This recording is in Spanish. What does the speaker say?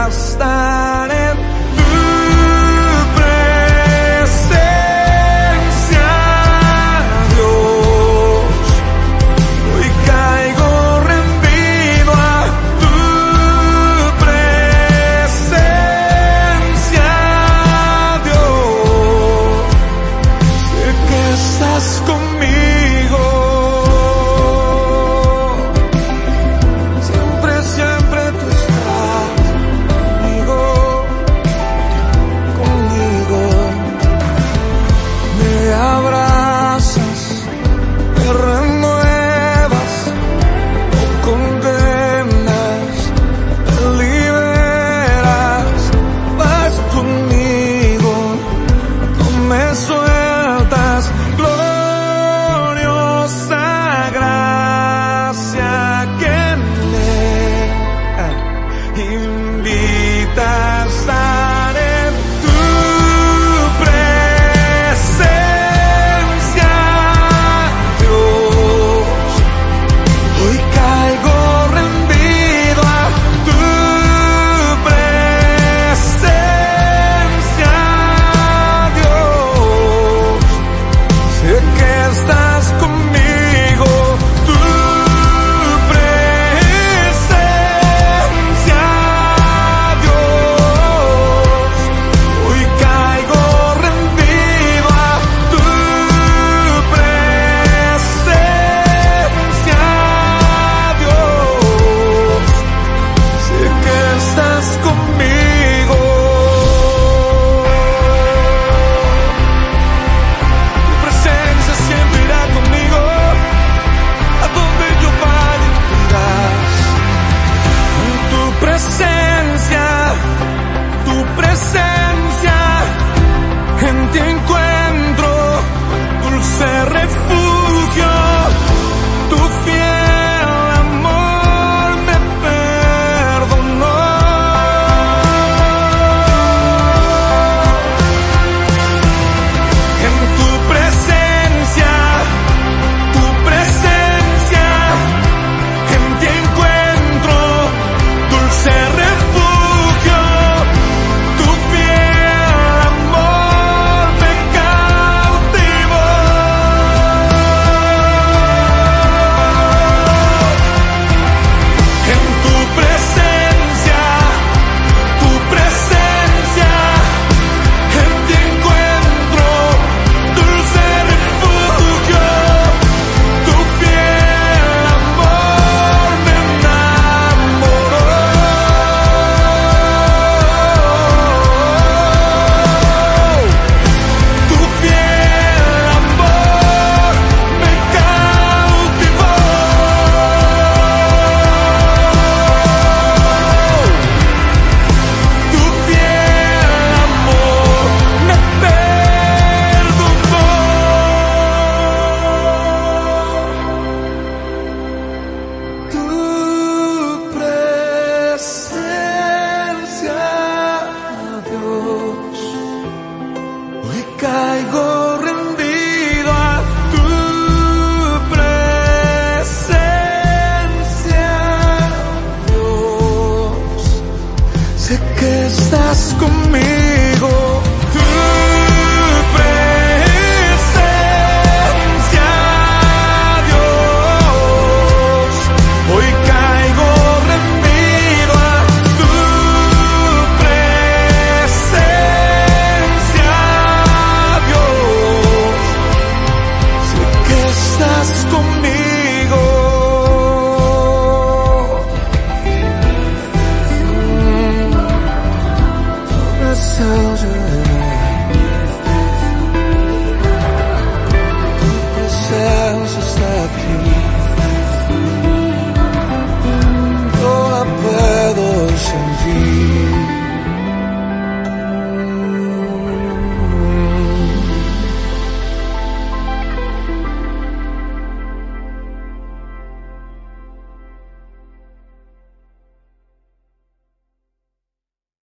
estar en tu presencia, Dios. Hoy caigo rendido a tu presencia, Dios. Sé que estás conmigo. Siempre, siempre tú estás conmigo. Me abrazas, me renuevas, no condenas, me liberas. Vas conmigo, no me sueltas. Gloriosa gracia que me invita a estar en tu presencia, Dios. Hoy caigo rendido a tu presencia, Dios. Sé que estás conmigo, tu presencia, Dios. Hoy caigo rendido a tu presencia, Dios. Sé que estás conmigo. Tu presencia siempre irá conmigo. A donde yo vaya tú irás. En tu presencia, en ti encuentro dulce refugio. Tu fiel amor me perdonó. En tu presencia, en ti encuentro dulce refugio. Tu fiel amor me cautivó. En tu presencia, en ti encuentro dulce refugio. Tu fiel amor me enamoró. Tu fiel amor me cautivó. Tu fiel amor me perdonó. Tu presencia, Dios. Hoy caigo rendido a tu presencia, Dios. Sé que estás conmigo. Tu presencia, Dios. Hoy caigo rendido a tu presencia, Dios. Sé que estás conmigo. Tu presencia está aquí. No la puedo sentir.